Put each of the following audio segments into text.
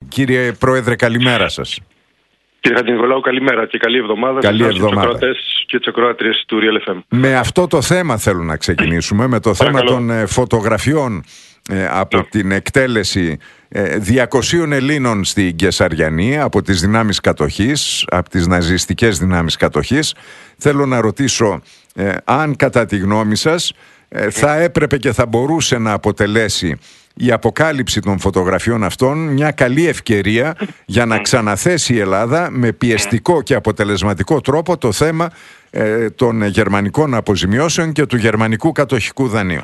Κύριε Πρόεδρε, καλημέρα σας. Κύριε Χατζηνικολάου, καλημέρα και καλή εβδομάδα. Καλή εβδομάδα. Και τις ακροάτριες του Real FM. Με αυτό το θέμα θέλω να ξεκινήσουμε, με το θέμα των φωτογραφιών από την εκτέλεση 200 Ελλήνων στην Κεσαριανή από τις δυνάμεις κατοχής, από τις ναζιστικές δυνάμεις κατοχής. Θέλω να ρωτήσω αν κατά τη γνώμη σας θα έπρεπε και θα μπορούσε να αποτελέσει η αποκάλυψη των φωτογραφιών αυτών μια καλή ευκαιρία για να ξαναθέσει η Ελλάδα με πιεστικό και αποτελεσματικό τρόπο το θέμα των γερμανικών αποζημιώσεων και του γερμανικού κατοχικού δανείου.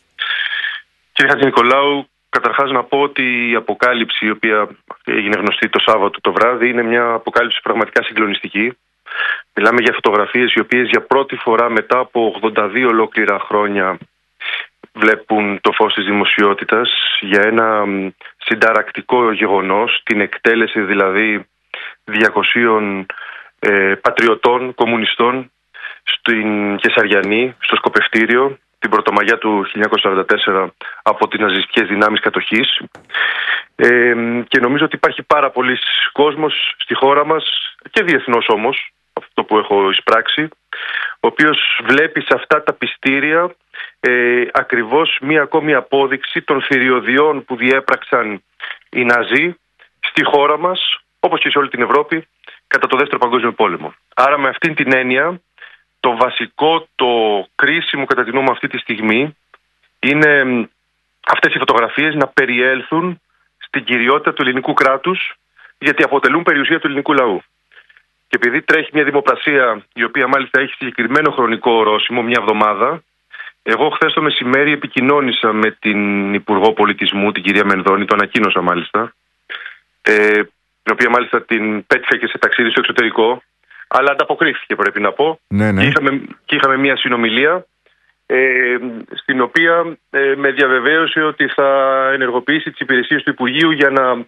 Κύριε Χατζηνικολάου, καταρχάς να πω ότι η αποκάλυψη η οποία έγινε γνωστή το Σάββατο το βράδυ είναι μια αποκάλυψη πραγματικά συγκλονιστική. Μιλάμε για φωτογραφίες οι οποίες για πρώτη φορά μετά από 82 ολόκληρα χρόνια βλέπουν το φως της δημοσιότητας για ένα συνταρακτικό γεγονός, την εκτέλεση δηλαδή 200 πατριωτών, κομμουνιστών στην Κεσαριανή, στο Σκοπευτήριο, την Πρωτομαγιά του 1944 από τις ναζιστικές δυνάμεις κατοχής. Και νομίζω ότι υπάρχει πάρα πολλής κόσμος στη χώρα μας και διεθνώς όμως, αυτό που έχω εισπράξει, ο οποίος βλέπει σε αυτά τα πιστήρια ακριβώς μία ακόμη απόδειξη των θηριωδιών που διέπραξαν οι Ναζί στη χώρα μας, όπως και σε όλη την Ευρώπη, κατά το Δεύτερο Παγκόσμιο Πόλεμο. Άρα με αυτήν την έννοια, το βασικό, το κρίσιμο κατά τη γνώμη μου αυτή τη στιγμή είναι αυτές οι φωτογραφίες να περιέλθουν στην κυριότητα του ελληνικού κράτους, γιατί αποτελούν περιουσία του ελληνικού λαού. Και επειδή τρέχει μια δημοπρασία η οποία μάλιστα έχει συγκεκριμένο χρονικό ορόσημο, μια εβδομάδα, εγώ χθες το μεσημέρι επικοινώνησα με την Υπουργό Πολιτισμού, την κυρία Μενδώνη, το ανακοίνωσα μάλιστα, την οποία μάλιστα την πέτυχα και σε ταξίδι στο εξωτερικό, αλλά ανταποκρίθηκε πρέπει να πω. Ναι. Και είχαμε μια συνομιλία στην οποία με διαβεβαίωσε ότι θα ενεργοποιήσει τις υπηρεσίες του Υπουργείου για να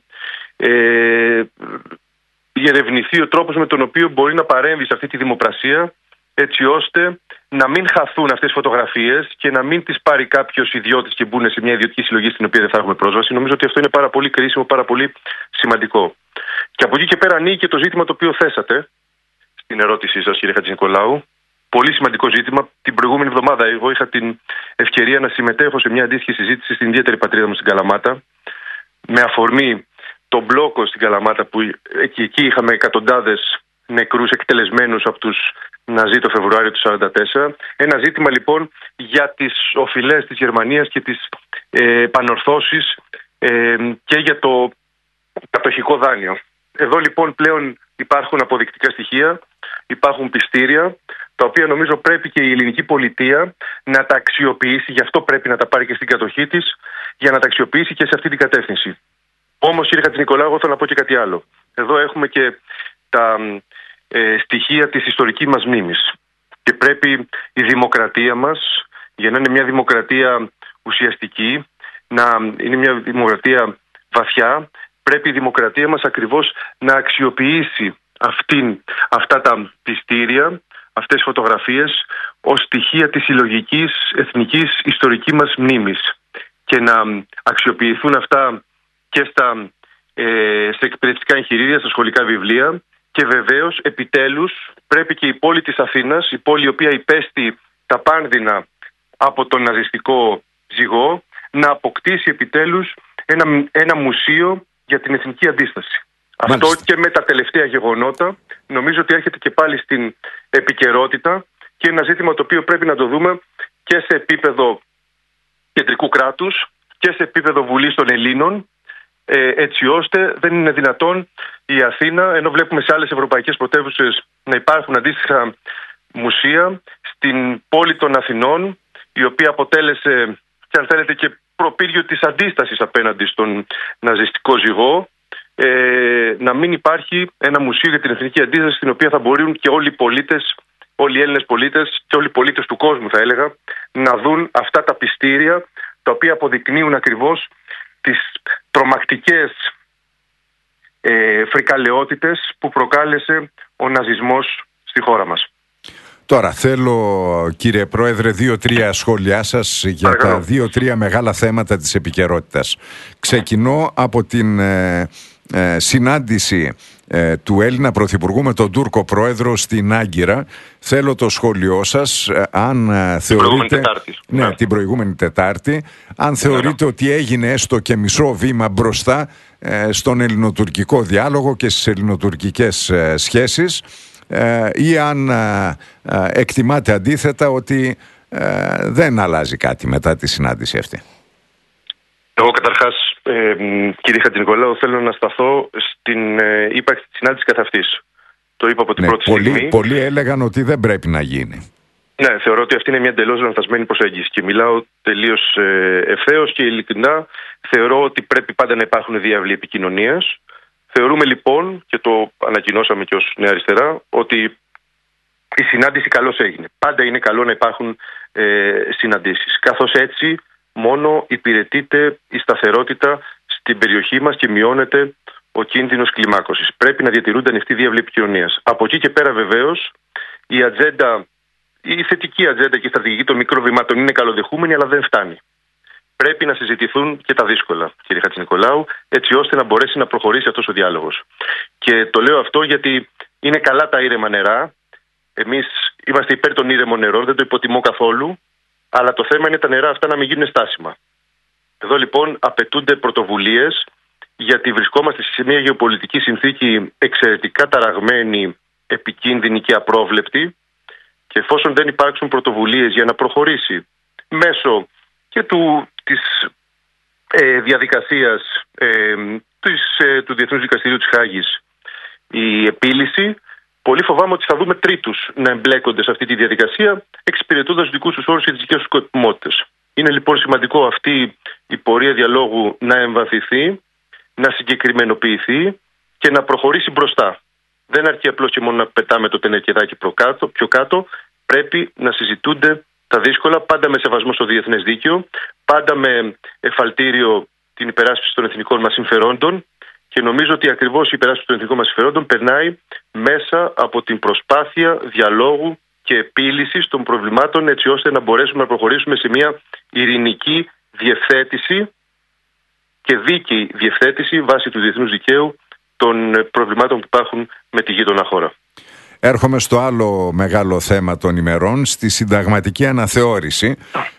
διερευνηθεί ο τρόπος με τον οποίο μπορεί να παρέμβει σε αυτή τη δημοπρασία, έτσι ώστε να μην χαθούν αυτές τις φωτογραφίες και να μην τις πάρει κάποιος ιδιώτης και μπουν σε μια ιδιωτική συλλογή στην οποία δεν θα έχουμε πρόσβαση. Νομίζω ότι αυτό είναι πάρα πολύ κρίσιμο, πάρα πολύ σημαντικό. Και από εκεί και πέρα ανοίγει και το ζήτημα το οποίο θέσατε στην ερώτησή σας, κύριε Χατζηνικολάου. Πολύ σημαντικό ζήτημα. Την προηγούμενη εβδομάδα εγώ είχα την ευκαιρία να συμμετέχω σε μια αντίστοιχη συζήτηση στην ιδιαίτερη πατρίδα μου στην Καλαμάτα, με αφορμή τον μπλόκο στην Καλαμάτα, που εκεί είχαμε εκατοντάδες νεκρούς εκτελεσμένους από τους Ναζί το Φεβρουάριο του 1944. Ένα ζήτημα λοιπόν για τις οφειλές της Γερμανίας και τις επανορθώσεις και για το κατοχικό δάνειο. Εδώ λοιπόν πλέον υπάρχουν αποδεικτικά στοιχεία, υπάρχουν πιστήρια, τα οποία νομίζω πρέπει και η ελληνική πολιτεία να τα αξιοποιήσει, γι' αυτό πρέπει να τα πάρει και στην κατοχή της, για να τα αξιοποιήσει και σε αυτή την κατεύθυνση. Όμως, κύριε Χατζηνικολάου, εγώ θέλω να πω και κάτι άλλο. Εδώ έχουμε και τα στοιχεία της ιστορικής μας μνήμης. Και πρέπει η δημοκρατία μας, για να είναι μια δημοκρατία ουσιαστική, να είναι μια δημοκρατία βαθιά, πρέπει η δημοκρατία μας ακριβώς να αξιοποιήσει αυτά τα πιστήρια, αυτές τις φωτογραφίες, ως στοιχεία της συλλογικής εθνικής ιστορικής μας μνήμης. Και να αξιοποιηθούν αυτά και σε εκπαιδευτικά εγχειρίδια, στα σχολικά βιβλία. Και βεβαίως, επιτέλους, πρέπει και η πόλη της Αθήνας, η πόλη η οποία υπέστη τα πάνδυνα από τον ναζιστικό ζυγό, να αποκτήσει επιτέλους ένα μουσείο για την εθνική αντίσταση. Μάλιστα. Αυτό και με τα τελευταία γεγονότα νομίζω ότι έρχεται και πάλι στην επικαιρότητα και ένα ζήτημα το οποίο πρέπει να το δούμε και σε επίπεδο κεντρικού κράτους και σε επίπεδο Βουλής των Ελλήνων, έτσι ώστε δεν είναι δυνατόν η Αθήνα, ενώ βλέπουμε σε άλλες ευρωπαϊκές πρωτεύουσες να υπάρχουν αντίστοιχα μουσεία, στην πόλη των Αθηνών, η οποία αποτέλεσε, και αν θέλετε, και προπύργιο της αντίστασης απέναντι στον ναζιστικό ζυγό, να μην υπάρχει ένα μουσείο για την εθνική αντίσταση, στην οποία θα μπορούν και όλοι οι πολίτες, όλοι οι Έλληνες πολίτες και όλοι οι πολίτες του κόσμου, θα έλεγα, να δουν αυτά τα πιστήρια, τα οποία αποδεικνύουν ακριβώς τις τρομακτικές φρικαλαιότητες που προκάλεσε ο ναζισμός στη χώρα μας. Τώρα θέλω, κύριε Πρόεδρε, 2-3 σχόλιά σας για τα 2-3 μεγάλα θέματα της επικαιρότητας. Ξεκινώ από την συνάντηση του Έλληνα Πρωθυπουργού με τον Τούρκο Πρόεδρο στην Άγκυρα. Θέλω το σχόλιο σας, αν θεωρείτε... την προηγούμενη Τετάρτη. Αν θεωρείτε ότι έγινε έστω και μισό βήμα μπροστά στον ελληνοτουρκικό διάλογο και στις ελληνοτουρκικές σχέσεις, ή αν εκτιμάτε αντίθετα ότι δεν αλλάζει κάτι μετά τη συνάντηση αυτή. Εγώ καταρχάς, κύριε Χατζηνικολάου, θέλω να σταθώ στην ύπαρξη της συνάντησης καθ' αυτής. Το είπα από την πρώτη στιγμή. Πολλοί έλεγαν ότι δεν πρέπει να γίνει. Ναι, θεωρώ ότι αυτή είναι μια εντελώς λανθασμένη προσέγγιση και μιλάω τελείως ευθέως και ειλικρινά. Θεωρώ ότι πρέπει πάντα να υπάρχουν διάβλοι επικοινωνίας. Θεωρούμε λοιπόν, και το ανακοινώσαμε και ως Νέα Αριστερά, ότι η συνάντηση καλώς έγινε. Πάντα είναι καλό να υπάρχουν συναντήσεις. Καθώς έτσι μόνο υπηρετείται η σταθερότητα στην περιοχή μας και μειώνεται ο κίνδυνος κλιμάκωσης. Πρέπει να διατηρούνται ανοιχτοί διάβλοι επικοινωνίας. Από εκεί και πέρα βεβαίως η ατζέντα, η θετική ατζέντα και η στρατηγική των μικρών βημάτων είναι καλοδεχούμενη, αλλά δεν φτάνει. Πρέπει να συζητηθούν και τα δύσκολα, κύριε Χατζηνικολάου, έτσι ώστε να μπορέσει να προχωρήσει αυτός ο διάλογος. Και το λέω αυτό γιατί είναι καλά τα ήρεμα νερά. Εμείς είμαστε υπέρ των ήρεμων νερών, δεν το υποτιμώ καθόλου, αλλά το θέμα είναι τα νερά αυτά να μην γίνουν στάσιμα. Εδώ λοιπόν απαιτούνται πρωτοβουλίες, γιατί βρισκόμαστε σε μια γεωπολιτική συνθήκη εξαιρετικά ταραγμένη, επικίνδυνη και απρόβλεπτη, και εφόσον δεν υπάρξουν πρωτοβουλίες για να προχωρήσει μέσω και της διαδικασίας του Διεθνούς Δικαστηρίου της Χάγης η επίλυση, πολύ φοβάμαι ότι θα δούμε τρίτους να εμπλέκονται σε αυτή τη διαδικασία, εξυπηρετώντας δικούς τους όρους και τις δικές τους σκοπιμότητες. Είναι λοιπόν σημαντικό αυτή η πορεία διαλόγου να εμβαθυνθεί, να συγκεκριμενοποιηθεί και να προχωρήσει μπροστά. Δεν αρκεί απλώς και μόνο να πετάμε το τενεκεδάκι πιο κάτω. Πρέπει να συζητούνται τα δύσκολα, πάντα με σεβασμό στο διεθνές δίκαιο, πάντα με εφαλτήριο την υπεράσπιση των εθνικών μας συμφερόντων, και νομίζω ότι ακριβώς η υπεράσπιση των εθνικών μας συμφερόντων περνάει μέσα από την προσπάθεια διαλόγου και επίλυσης των προβλημάτων, έτσι ώστε να μπορέσουμε να προχωρήσουμε σε μια ειρηνική διευθέτηση και δίκαιη διευθέτηση βάσει του διεθνούς δικαίου των προβλημάτων που υπάρχουν με τη γείτονα χώρα. Έρχομαι στο άλλο μεγάλο θέμα των ημερών, στη συνταγματική αναθεώρηση,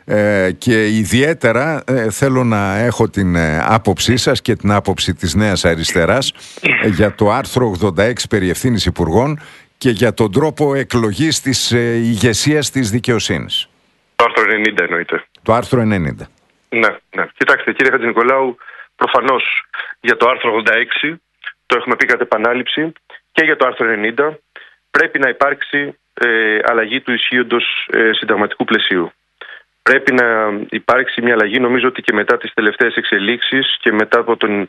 και ιδιαίτερα θέλω να έχω την άποψή σας και την άποψη της Νέας Αριστεράς για το άρθρο 86 περί ευθύνης υπουργών και για τον τρόπο εκλογής της ηγεσίας της δικαιοσύνης. Το άρθρο 90 εννοείται. Το άρθρο 90. Ναι. Κοιτάξτε κύριε Χατζηνικολάου, προφανώς για το άρθρο 86, το έχουμε πει κατ' επανάληψη, και για το άρθρο 90 πρέπει να υπάρξει αλλαγή του ισχύοντος συνταγματικού πλαισίου. Πρέπει να υπάρξει μια αλλαγή, νομίζω ότι και μετά τις τελευταίες εξελίξεις και μετά από την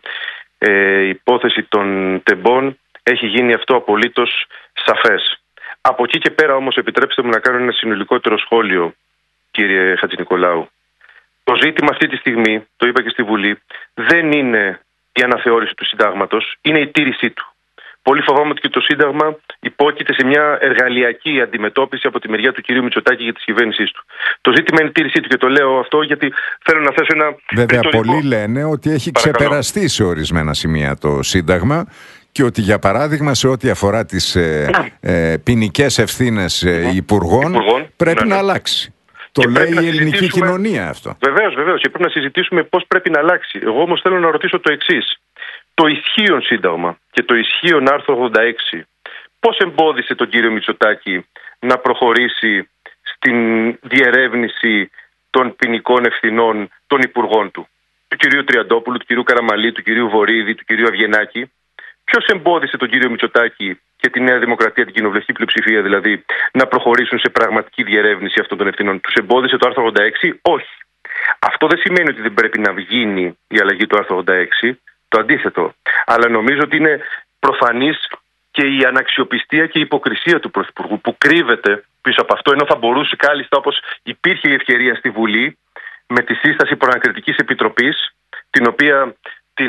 υπόθεση των τεμπών έχει γίνει αυτό απολύτως σαφές. Από εκεί και πέρα όμως επιτρέψτε μου να κάνω ένα συνολικότερο σχόλιο, κύριε Χατζηνικολάου. Το ζήτημα αυτή τη στιγμή, το είπα και στη Βουλή, δεν είναι η αναθεώρηση του συντάγματος, είναι η τήρησή του. Πολύ φοβάμαι ότι και το Σύνταγμα υπόκειται σε μια εργαλειακή αντιμετώπιση από τη μεριά του κυρίου Μητσοτάκη και της κυβέρνησής του. Το ζήτημα είναι η τήρησή του, και το λέω αυτό γιατί θέλω να θέσω ένα. Βέβαια, πολλοί λένε ότι έχει ξεπεραστεί σε ορισμένα σημεία το Σύνταγμα και ότι, για παράδειγμα, σε ό,τι αφορά τις ποινικές ευθύνες υπουργών πρέπει να αλλάξει. Το λέει η ελληνική κοινωνία αυτό. Βεβαίως, και πρέπει να συζητήσουμε πώς πρέπει να αλλάξει. Εγώ όμως θέλω να ρωτήσω το εξής. Το ισχύον Σύνταγμα και το ισχύον άρθρο 86 πώς εμπόδισε τον κύριο Μητσοτάκη να προχωρήσει στην διερεύνηση των ποινικών ευθυνών των υπουργών του κυρίου Τριαντόπουλου, του κυρίου Καραμαλή, του κυρίου Βορίδη, του κυρίου Αυγενάκη? Ποιος εμπόδισε τον κύριο Μητσοτάκη και τη Νέα Δημοκρατία, την κοινοβουλευτική πλειοψηφία δηλαδή, να προχωρήσουν σε πραγματική διερεύνηση αυτών των ευθυνών? Τους εμπόδισε το άρθρο 86? Όχι. Αυτό δεν σημαίνει ότι δεν πρέπει να γίνει η αλλαγή του άρθρου 86. Το αντίθετο. Αλλά νομίζω ότι είναι προφανής και η αναξιοπιστία και η υποκρισία του Πρωθυπουργού που κρύβεται πίσω από αυτό, ενώ θα μπορούσε κάλλιστα, όπως υπήρχε η ευκαιρία στη Βουλή, με τη σύσταση προανακριτικής επιτροπής, την οποία την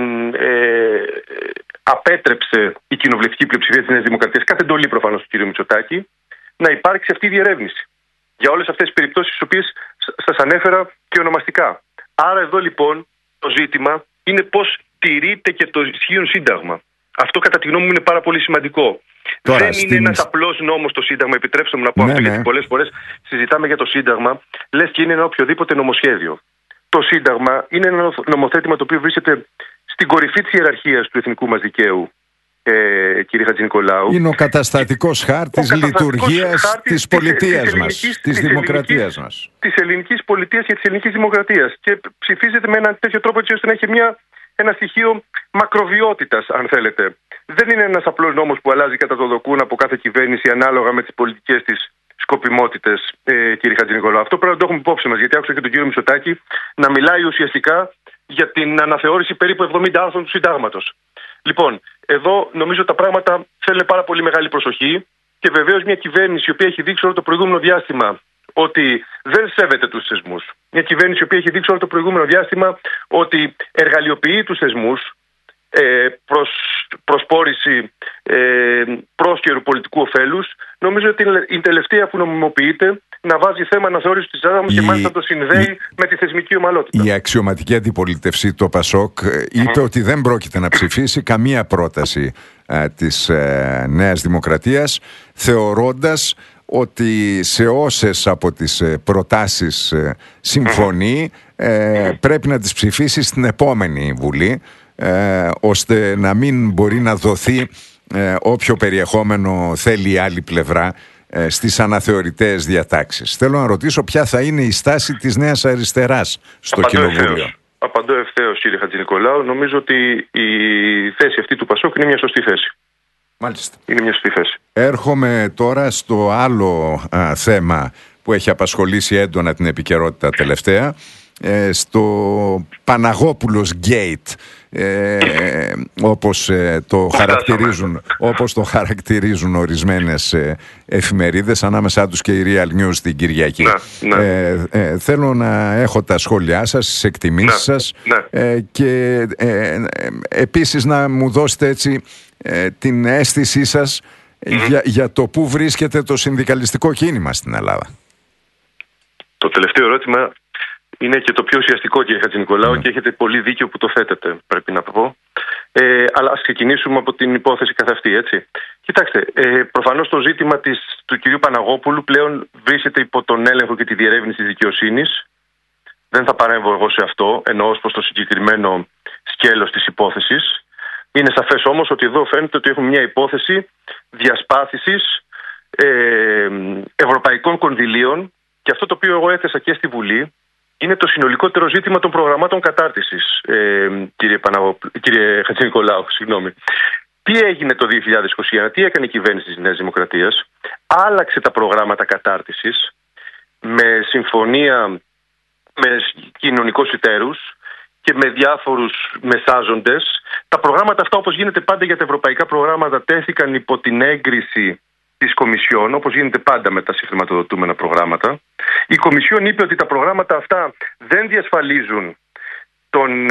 απέτρεψε η κοινοβουλευτική πλειοψηφία της Νέας Δημοκρατίας, κάθε εντολή προφανώς του κ. Μητσοτάκη, να υπάρξει αυτή η διερεύνηση για όλες αυτές τις περιπτώσεις τις οποίες σας ανέφερα και ονομαστικά. Άρα εδώ λοιπόν το ζήτημα είναι πώς τηρείται και το ισχύον Σύνταγμα. Αυτό κατά τη γνώμη μου είναι πάρα πολύ σημαντικό. Τώρα, δεν είναι ένας απλός νόμος το Σύνταγμα, επιτρέψτε μου να πω αυτό, γιατί πολλές φορές συζητάμε για το Σύνταγμα, λες και είναι ένα οποιοδήποτε νομοσχέδιο. Το Σύνταγμα είναι ένα νομοθέτημα το οποίο βρίσκεται στην κορυφή της ιεραρχίας του εθνικού μας δικαίου, κύριε Χατζηνικολάου. Είναι ο καταστατικός χάρτης λειτουργίας της πολιτείας μας, της δημοκρατίας μας. Της ελληνικής πολιτείας και της ελληνικής δημοκρατίας. Και ψηφίζεται με ένα τέτοιο τρόπο έτσι ώστε να έχει ένα στοιχείο μακροβιότητας, αν θέλετε. Δεν είναι ένας απλός νόμος που αλλάζει κατά το δοκούν από κάθε κυβέρνηση ανάλογα με τις πολιτικές της σκοπιμότητες, κύριε Χατζηνικολάου. Αυτό πρέπει να το έχουμε υπόψη μας, γιατί άκουσα και τον κύριο Μητσοτάκη να μιλάει ουσιαστικά για την αναθεώρηση περίπου 70 άρθρων του Συντάγματος. Λοιπόν, εδώ νομίζω τα πράγματα θέλουν πάρα πολύ μεγάλη προσοχή και βεβαίως μια κυβέρνηση η οποία έχει δείξει όλο το προηγούμενο διάστημα ότι δεν σέβεται τους θεσμούς. Μια κυβέρνηση η οποία έχει δείξει όλο το προηγούμενο διάστημα ότι εργαλειοποιεί τους θεσμούς προς προσπόρηση πρόσκαιρου πολιτικού ωφέλους. Νομίζω ότι είναι η τελευταία που νομιμοποιείται να βάζει θέμα αναθεώρησης της Συντάγματος και μάλιστα το συνδέει με τη θεσμική ομαλότητα. Η αξιωματική αντιπολίτευση, το ΠΑΣΟΚ, είπε ότι δεν πρόκειται να ψηφίσει καμία πρόταση της Νέας Δημοκρατίας, θεωρώντας ότι σε όσες από τις προτάσεις συμφωνεί πρέπει να τις ψηφίσει στην επόμενη Βουλή, ώστε να μην μπορεί να δοθεί όποιο περιεχόμενο θέλει η άλλη πλευρά στις αναθεωρητές διατάξεις. Θέλω να ρωτήσω ποια θα είναι η στάση της Νέας Αριστεράς στο Κοινοβούλιο. Απαντώ ευθέως, κύριε Χατζηνικολάου. Νομίζω ότι η θέση αυτή του ΠΑΣΟΚ είναι μια σωστή θέση. Μάλιστα. Είναι μια σωστή θέση. Έρχομαι τώρα στο άλλο θέμα που έχει απασχολήσει έντονα την επικαιρότητα τελευταία, στο Παναγόπουλος Gate, όπως το χαρακτηρίζουν ορισμένες εφημερίδες, ανάμεσά τους και η Real News την Κυριακή. Θέλω να έχω τα σχόλιά σας, τις εκτιμήσεις σας και επίσης να μου δώσετε έτσι την αίσθησή σας για το πού βρίσκεται το συνδικαλιστικό κίνημα στην Ελλάδα. Το τελευταίο ερώτημα είναι και το πιο ουσιαστικό, κύριε Χατζηνικολάου, και έχετε πολύ δίκιο που το θέτετε, πρέπει να πω. Αλλά ας ξεκινήσουμε από την υπόθεση καθ' αυτή, έτσι. Κοιτάξτε, προφανώς το ζήτημα του κυρίου Παναγόπουλου πλέον βρίσκεται υπό τον έλεγχο και τη διερεύνηση της δικαιοσύνης. Δεν θα παρέμβω εγώ σε αυτό, εννοώ ως προς το συγκεκριμένο σκέλος της υπόθεσης. Είναι σαφές όμως ότι εδώ φαίνεται ότι έχουμε μια υπόθεση διασπάθησης ευρωπαϊκών κονδυλίων, και αυτό το οποίο εγώ έθεσα και στη Βουλή είναι το συνολικότερο ζήτημα των προγραμμάτων κατάρτισης, κύριε Χατζηνικολάου, συγγνώμη. Τι έγινε το 2021, τι έκανε η κυβέρνηση της Νέας Δημοκρατίας? Άλλαξε τα προγράμματα κατάρτισης με συμφωνία με κοινωνικούς εταίρους και με διάφορους μεσάζοντες. Τα προγράμματα αυτά, όπως γίνεται πάντα για τα ευρωπαϊκά προγράμματα, τέθηκαν υπό την έγκριση της Κομισιόν, όπως γίνεται πάντα με τα συγχρηματοδοτούμενα προγράμματα. Η Κομισιόν είπε ότι τα προγράμματα αυτά δεν διασφαλίζουν τον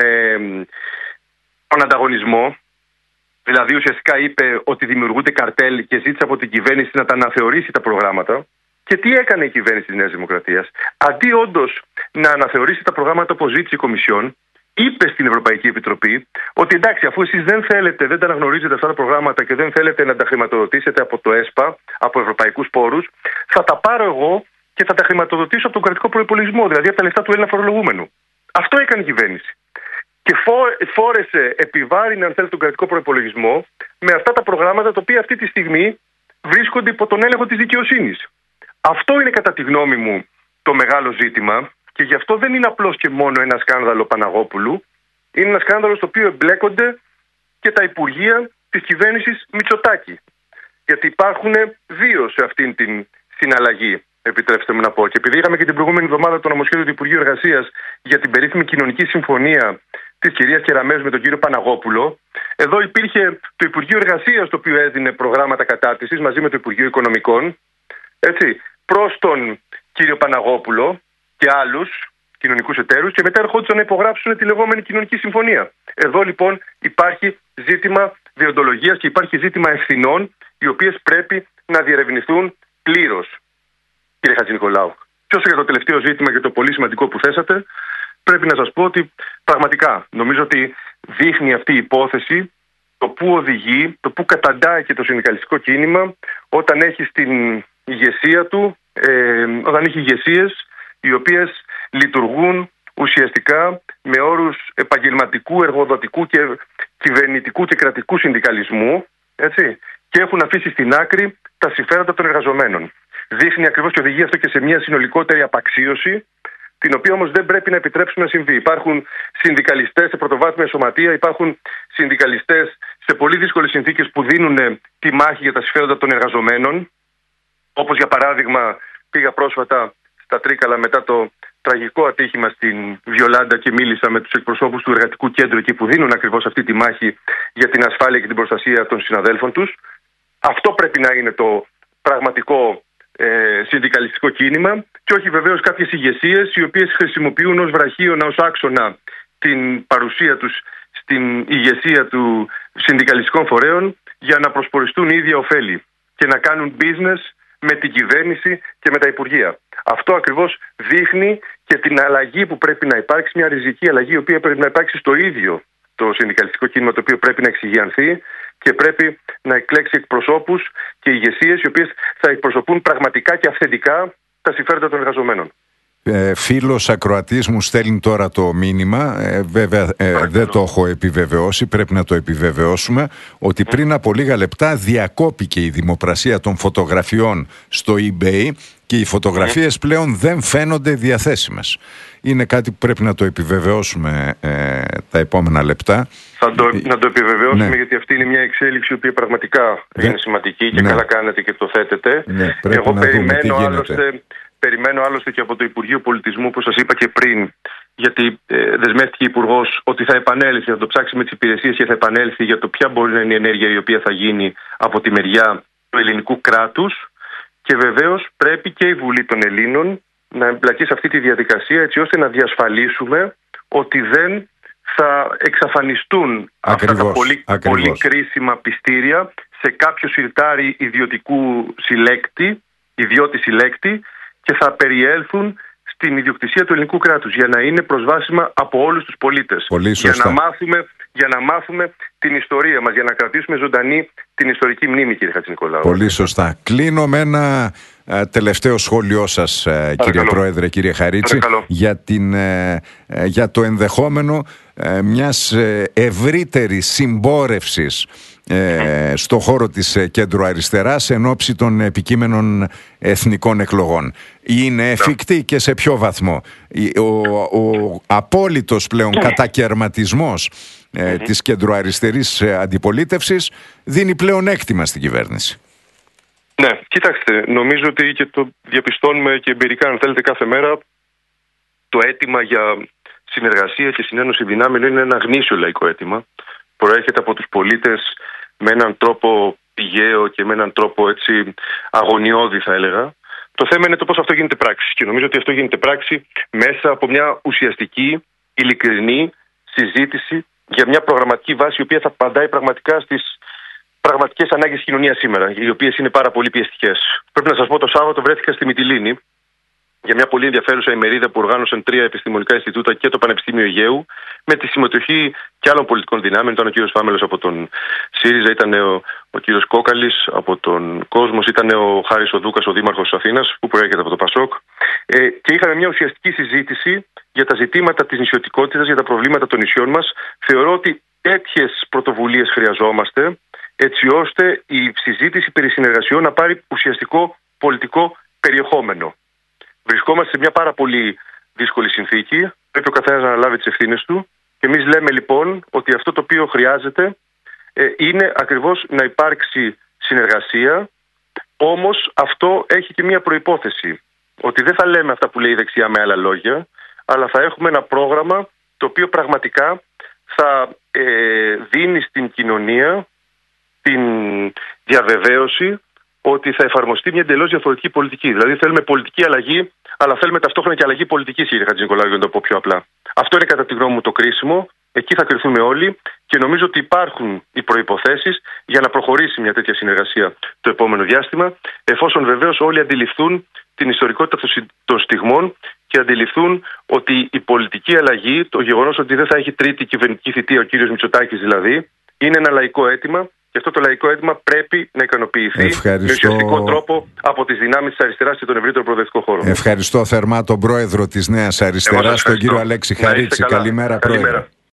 ανταγωνισμό. Δηλαδή ουσιαστικά είπε ότι δημιουργούνται καρτέλ και ζήτησε από την κυβέρνηση να τα αναθεωρήσει τα προγράμματα. Και τι έκανε η κυβέρνηση της Νέας Δημοκρατίας? Αντί όντως να αναθεωρήσει τα προγράμματα όπως ζήτησε η Κομισιόν, είπε στην Ευρωπαϊκή Επιτροπή ότι εντάξει, αφού εσείς δεν τα αναγνωρίζετε αυτά τα προγράμματα και δεν θέλετε να τα χρηματοδοτήσετε από το ΕΣΠΑ, από ευρωπαϊκούς πόρους, θα τα πάρω εγώ και θα τα χρηματοδοτήσω από τον κρατικό προϋπολογισμό, δηλαδή από τα λεφτά του Έλληνα φορολογούμενου. Αυτό έκανε η κυβέρνηση. Και επιβάρυνε, αν θέλετε, τον κρατικό προϋπολογισμό με αυτά τα προγράμματα τα οποία αυτή τη στιγμή βρίσκονται υπό τον έλεγχο της δικαιοσύνης. Αυτό είναι κατά τη γνώμη μου το μεγάλο ζήτημα. Και γι' αυτό δεν είναι απλώς και μόνο ένα σκάνδαλο Παναγόπουλου. Είναι ένα σκάνδαλο στο οποίο εμπλέκονται και τα υπουργεία της κυβέρνησης Μητσοτάκη. Γιατί υπάρχουν δύο σε αυτήν την συναλλαγή, επιτρέψτε μου να πω. Και επειδή είχαμε και την προηγούμενη εβδομάδα το νομοσχέδιο του Υπουργείου Εργασίας για την περίφημη κοινωνική συμφωνία της κυρίας Κεραμέζου με τον κύριο Παναγόπουλο, εδώ υπήρχε το Υπουργείο Εργασίας το οποίο έδινε προγράμματα κατάρτισης μαζί με το Υπουργείο Οικονομικών, έτσι, προς τον κύριο Παναγόπουλο και άλλους κοινωνικούς εταίρους, και μετά ερχόντουσαν να υπογράψουν τη λεγόμενη κοινωνική συμφωνία. Εδώ λοιπόν υπάρχει ζήτημα δεοντολογίας και υπάρχει ζήτημα ευθυνών, οι οποίες πρέπει να διερευνηθούν πλήρως, κύριε Χατζηνικολάου. Και όσο για το τελευταίο ζήτημα και το πολύ σημαντικό που θέσατε, πρέπει να σας πω ότι πραγματικά νομίζω ότι δείχνει αυτή η υπόθεση το πού οδηγεί, το πού καταντάει και το συνδικαλιστικό κίνημα όταν έχει στην ηγεσία του, όταν έχει ηγεσίες οι οποίες λειτουργούν ουσιαστικά με όρους επαγγελματικού, εργοδοτικού και κυβερνητικού και κρατικού συνδικαλισμού, έτσι, και έχουν αφήσει στην άκρη τα συμφέροντα των εργαζομένων. Δείχνει ακριβώς και οδηγεί αυτό και σε μια συνολικότερη απαξίωση, την οποία όμως δεν πρέπει να επιτρέψουμε να συμβεί. Υπάρχουν συνδικαλιστές σε πρωτοβάθμια σωματεία, υπάρχουν συνδικαλιστές σε πολύ δύσκολες συνθήκες που δίνουν τη μάχη για τα συμφέροντα των εργαζομένων. Όπως για παράδειγμα πήγα πρόσφατα στα Τρίκαλα μετά το τραγικό ατύχημα στην Βιολάντα και μίλησα με τους εκπροσώπους του Εργατικού Κέντρου εκεί που δίνουν ακριβώς αυτή τη μάχη για την ασφάλεια και την προστασία των συναδέλφων τους. Αυτό πρέπει να είναι το πραγματικό συνδικαλιστικό κίνημα και όχι βεβαίως κάποιες ηγεσίες οι οποίες χρησιμοποιούν ως βραχίωνα, ως άξονα την παρουσία τους στην ηγεσία του συνδικαλιστικών φορέων για να προσποριστούν οι ίδια ωφέλη και να κάνουν business με την κυβέρνηση και με τα υπουργεία. Αυτό ακριβώς δείχνει και την αλλαγή που πρέπει να υπάρξει, μια ριζική αλλαγή η οποία πρέπει να υπάρξει στο ίδιο το συνδικαλιστικό κίνημα, το οποίο πρέπει να εξηγιανθεί και πρέπει να εκλέξει εκπροσώπους και ηγεσίες οι οποίες θα εκπροσωπούν πραγματικά και αυθεντικά τα συμφέροντα των εργαζομένων. Φίλος ακροατής μου στέλνει τώρα το μήνυμα, βέβαια δεν το έχω επιβεβαιώσει, πρέπει να το επιβεβαιώσουμε, ότι πριν από λίγα λεπτά διακόπηκε η δημοπρασία των φωτογραφιών στο eBay και οι φωτογραφίες πλέον δεν φαίνονται διαθέσιμες. Είναι κάτι που πρέπει να το επιβεβαιώσουμε τα επόμενα λεπτά. Να το επιβεβαιώσουμε, γιατί αυτή είναι μια εξέλιξη η οποία πραγματικά είναι σημαντική και καλά κάνετε και το θέτετε. Εγώ περιμένω άλλωστε και από το Υπουργείο Πολιτισμού, που σας είπα και πριν, γιατί δεσμεύτηκε η Υπουργός ότι θα επανέλθει, θα το ψάξει με τις υπηρεσίες και θα επανέλθει για το ποια μπορεί να είναι η ενέργεια η οποία θα γίνει από τη μεριά του ελληνικού κράτους. Και βεβαίως πρέπει και η Βουλή των Ελλήνων να εμπλακεί σε αυτή τη διαδικασία, έτσι ώστε να διασφαλίσουμε ότι δεν θα εξαφανιστούν αυτά τα πολύ κρίσιμα πιστήρια σε κάποιο σιρτάρι ιδιώτη συλλέκτη και θα περιέλθουν στην ιδιοκτησία του ελληνικού κράτους για να είναι προσβάσιμα από όλους τους πολίτες. Για να μάθουμε την ιστορία μας, για να κρατήσουμε ζωντανή την ιστορική μνήμη, κύριε Χατζηνικολάου. Πολύ σωστά. Κλείνω με ένα τελευταίο σχόλιο σας, κύριε Πρόεδρε, κύριε Χαρίτση, για το ενδεχόμενο μιας ευρύτερης συμπόρευσης στο χώρο της κέντρου αριστεράς εν ώψη των επικείμενων εθνικών εκλογών. Είναι εφικτή και σε ποιο βαθμό? Ο απόλυτος πλέον κατακαιρματισμός της κεντροαριστερής αντιπολίτευσης δίνει πλέον έκτημα στην κυβέρνηση. Ναι, κοιτάξτε, νομίζω ότι και το διαπιστώνουμε και εμπειρικά, αν θέλετε, κάθε μέρα, το αίτημα για συνεργασία και συνένωση δυνάμεων είναι ένα γνήσιο λαϊκό αίτημα. Προέρχεται από τους πολίτες με έναν τρόπο πηγαίο και με έναν τρόπο έτσι αγωνιώδη, θα έλεγα. Το θέμα είναι το πώς αυτό γίνεται πράξη. Και νομίζω ότι αυτό γίνεται πράξη μέσα από μια ουσιαστική, ειλικρινή συζήτηση για μια προγραμματική βάση, η οποία θα απαντάει πραγματικά στις πραγματικές ανάγκες της κοινωνίας σήμερα, οι οποίες είναι πάρα πολύ πιεστικές. Πρέπει να σας πω, το Σάββατο βρέθηκα στη Μυτιλήνη για μια πολύ ενδιαφέρουσα ημερίδα που οργάνωσαν 3 επιστημονικά Ινστιτούτα και το Πανεπιστήμιο Αιγαίου, με τη συμμετοχή και άλλων πολιτικών δυνάμεων. Ήταν ο κύριος Φάμελος από τον ΣΥΡΙΖΑ, ήταν ο κύριος Κόκαλης από τον Κόσμος, ήταν ο Χάρης ο Δούκας, ο Δήμαρχος της Αθήνας, που προέρχεται από το ΠΑΣΟΚ. Και είχαμε μια ουσιαστική συζήτηση για τα ζητήματα της νησιωτικότητας, για τα προβλήματα των νησιών μας. Θεωρώ ότι τέτοιες πρωτοβουλίες χρειαζόμαστε, έτσι ώστε η συζήτηση περί συνεργασιών να πάρει ουσιαστικό πολιτικό περιεχόμενο. Βρισκόμαστε σε μια πάρα πολύ δύσκολη συνθήκη. Πρέπει ο καθένας να αναλάβει τις ευθύνες του. Και εμείς λέμε λοιπόν ότι αυτό το οποίο χρειάζεται είναι ακριβώς να υπάρξει συνεργασία. Όμως αυτό έχει και μια προϋπόθεση. Ότι δεν θα λέμε αυτά που λέει η δεξιά με άλλα λόγια, αλλά θα έχουμε ένα πρόγραμμα το οποίο πραγματικά θα δίνει στην κοινωνία την διαβεβαίωση ότι θα εφαρμοστεί μια εντελώς διαφορετική πολιτική. Δηλαδή θέλουμε πολιτική αλλαγή, αλλά θέλουμε ταυτόχρονα και αλλαγή πολιτικής, κύριε Χατζηνικολάου, για να το πω πιο απλά. Αυτό είναι κατά τη γνώμη μου το κρίσιμο. Εκεί θα κρυθούμε όλοι και νομίζω ότι υπάρχουν οι προϋποθέσεις για να προχωρήσει μια τέτοια συνεργασία το επόμενο διάστημα, εφόσον βεβαίως όλοι αντιληφθούν την ιστορικότητα των στιγμών και αντιληφθούν ότι η πολιτική αλλαγή, το γεγονός ότι δεν θα έχει τρίτη κυβερνητική θητεία ο κύριος Μητσοτάκης δηλαδή, είναι ένα λαϊκό αίτημα. Και αυτό το λαϊκό αίτημα πρέπει να ικανοποιηθεί με ουσιαστικό τρόπο από τις δυνάμεις της αριστεράς και τον ευρύτερο προοδευτικό χώρο. Ευχαριστώ θερμά τον πρόεδρο της Νέας Αριστεράς, τον κύριο Αλέξη Χαρίτση. Καλημέρα, πρόεδρε.